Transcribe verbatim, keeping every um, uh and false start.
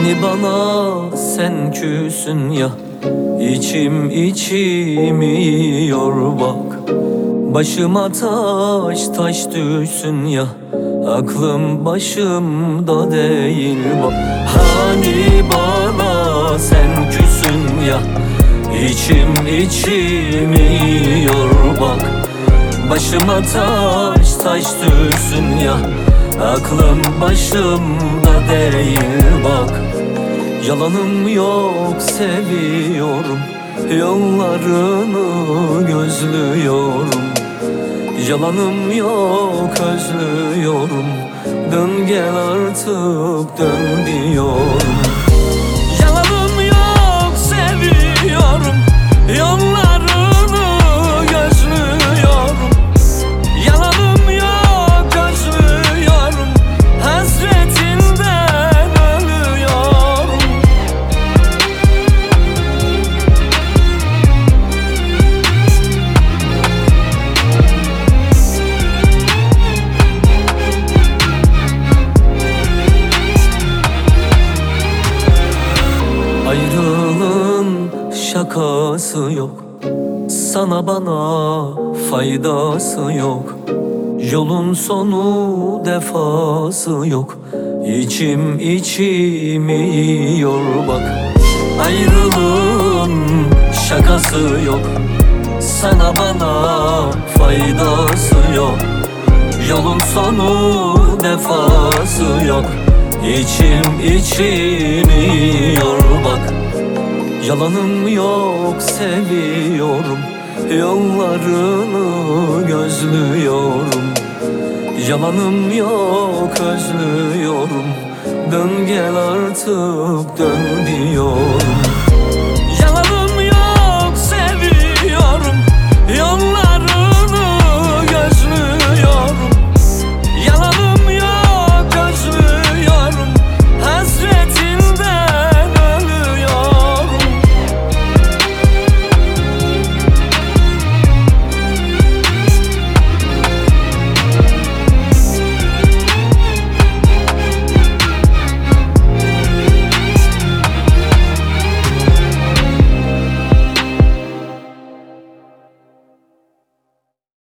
Hani bana sen küsün ya, İçim içimi yiyor bak. Başıma taş taş düşsün ya, aklım başımda değil bak. Hani bana sen küsün ya, İçim içimi yiyor bak. Başıma taş taş düşsün ya, aklım başımda değil bak. Yalanım yok, seviyorum, yollarını gözlüyorum. Yalanım yok, özlüyorum, dön gel artık, dön diyorum. Yalanım yok, seviyorum, yollarını gözlüyorum. Yalanım yok, özlüyorum, hasretinden ölüyorum. Ayrılığın şakası yok, sana bana faydası yok. Yolun sonu defası yok, İçim içimi yiyor bak. Ayrılığın şakası yok, sana bana faydası yok. Yolun sonu defası yok, İçim içimi yiyor bak. Yalanım yok, seviyorum, yollarını gözlüyorum. Yalanım yok, özlüyorum, dön gel artık, dön diyorum.